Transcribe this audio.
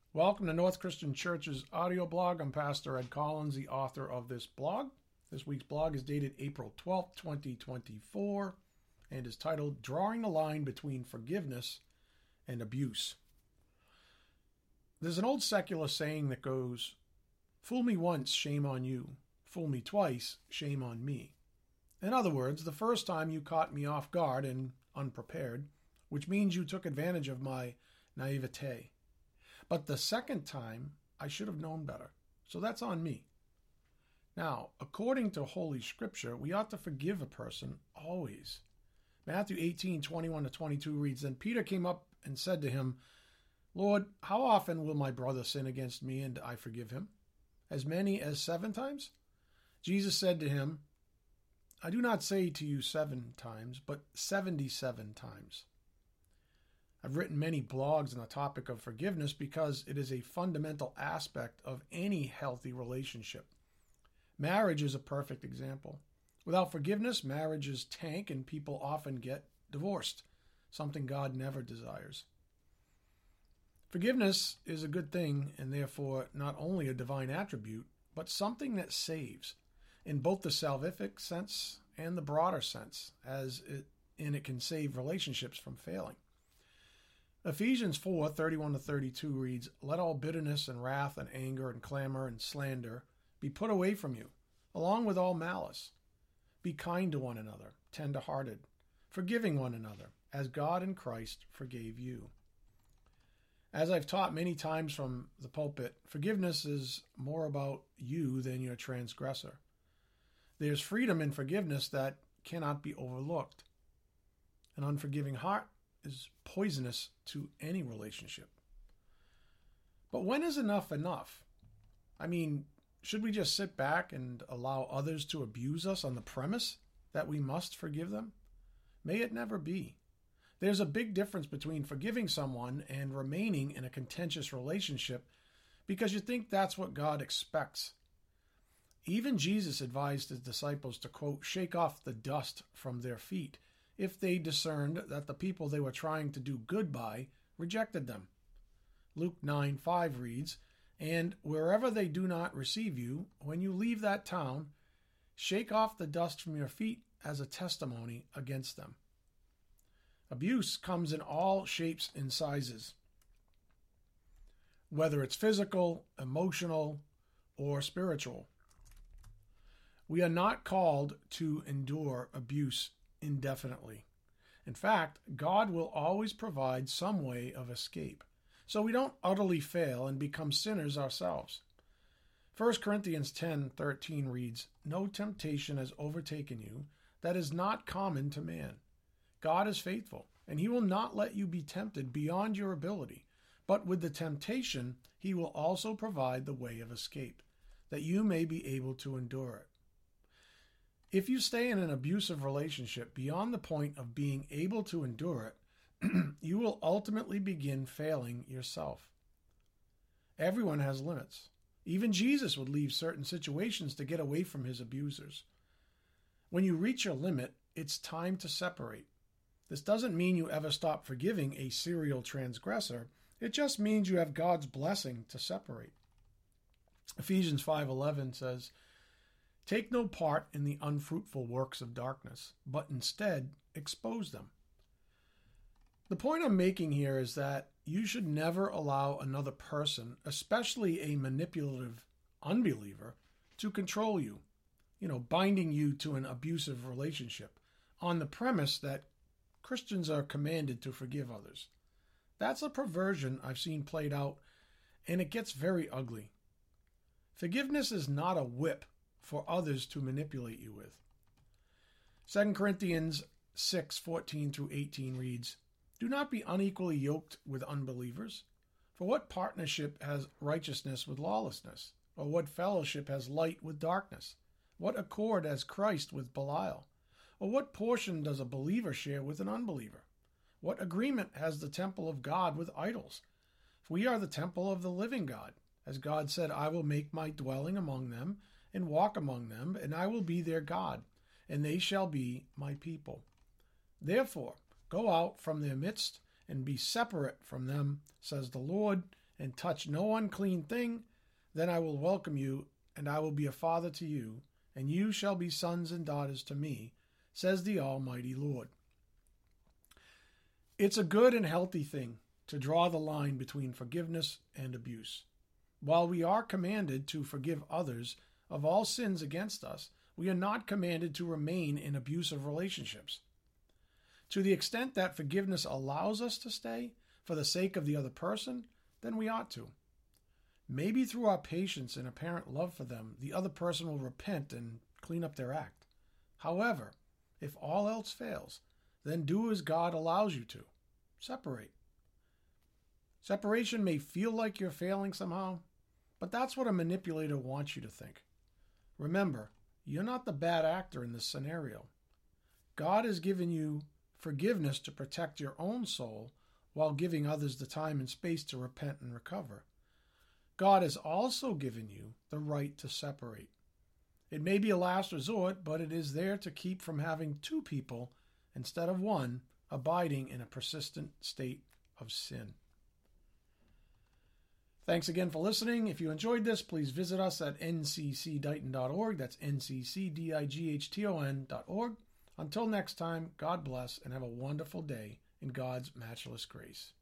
Welcome to North Christian Church's audio blog. I'm Pastor Ed Collins, the author of this blog. This week's blog is dated April 12th, 2024, and is titled Drawing the Line Between Forgiveness and Abuse. There's an old secular saying that goes, "Fool me once, shame on you. Fool me twice, shame on me." In other words, the first time you caught me off guard and unprepared, which means you took advantage of my naivete. But the second time, I should have known better. So that's on me. Now, according to Holy Scripture, we ought to forgive a person always. Matthew 18:21-22 reads, "Then Peter came up and said to him, Lord, how often will my brother sin against me and I forgive him? As many as 7 times? Jesus said to him, I do not say to you 7 times, but 77 times. I've written many blogs on the topic of forgiveness because it is a fundamental aspect of any healthy relationship. Marriage is a perfect example. Without forgiveness, marriages tank and people often get divorced, something God never desires. Forgiveness is a good thing and therefore not only a divine attribute, but something that saves, in both the salvific sense and the broader sense, it can save relationships from failing. Ephesians 4:31-32 reads, Let all bitterness and wrath and anger and clamor and slander be put away from you, along with all malice. Be kind to one another, tender-hearted, forgiving one another, as God in Christ forgave you. As I've taught many times from the pulpit, forgiveness is more about you than your transgressor. There's freedom in forgiveness that cannot be overlooked. An unforgiving heart is poisonous to any relationship. But when is enough enough? I mean, should we just sit back and allow others to abuse us on the premise that we must forgive them? May it never be. There's a big difference between forgiving someone and remaining in a contentious relationship because you think that's what God expects. Even Jesus advised his disciples to, quote, shake off the dust from their feet if they discerned that the people they were trying to do good by rejected them. Luke 9:5 reads, And wherever they do not receive you, when you leave that town, shake off the dust from your feet as a testimony against them. Abuse comes in all shapes and sizes, whether it's physical, emotional, or spiritual. We are not called to endure abuse indefinitely. In fact, God will always provide some way of escape, so we don't utterly fail and become sinners ourselves. 1 Corinthians 10:13 reads, No temptation has overtaken you that is not common to man. God is faithful, and he will not let you be tempted beyond your ability, but with the temptation he will also provide the way of escape, that you may be able to endure it. If you stay in an abusive relationship beyond the point of being able to endure it, you will ultimately begin failing yourself. Everyone has limits. Even Jesus would leave certain situations to get away from his abusers. When you reach your limit, it's time to separate. This doesn't mean you ever stop forgiving a serial transgressor. It just means you have God's blessing to separate. Ephesians 5:11 says, Take no part in the unfruitful works of darkness, but instead expose them. The point I'm making here is that you should never allow another person, especially a manipulative unbeliever, to control you, binding you to an abusive relationship on the premise that Christians are commanded to forgive others. That's a perversion I've seen played out, and it gets very ugly. Forgiveness is not a whip for others to manipulate you with. 2 Corinthians 6:14-18 reads, Do not be unequally yoked with unbelievers. For what partnership has righteousness with lawlessness? Or what fellowship has light with darkness? What accord has Christ with Belial? Or what portion does a believer share with an unbeliever? What agreement has the temple of God with idols? For we are the temple of the living God. As God said, I will make my dwelling among them and walk among them, and I will be their God, and they shall be my people. Therefore, go out from their midst and be separate from them, says the Lord, and touch no unclean thing, then I will welcome you, and I will be a father to you, and you shall be sons and daughters to me, says the Almighty Lord. It's a good and healthy thing to draw the line between forgiveness and abuse. While we are commanded to forgive others of all sins against us, we are not commanded to remain in abusive relationships. To the extent that forgiveness allows us to stay for the sake of the other person, then we ought to. Maybe through our patience and apparent love for them, the other person will repent and clean up their act. However, if all else fails, then do as God allows you to. Separate. Separation may feel like you're failing somehow, but that's what a manipulator wants you to think. Remember, you're not the bad actor in this scenario. God has given you forgiveness to protect your own soul while giving others the time and space to repent and recover. God has also given you the right to separate. It may be a last resort, but it is there to keep from having two people, instead of one, abiding in a persistent state of sin. Thanks again for listening. If you enjoyed this, please visit us at nccdighton.org. That's nccdighton.org. Until next time, God bless and have a wonderful day in God's matchless grace.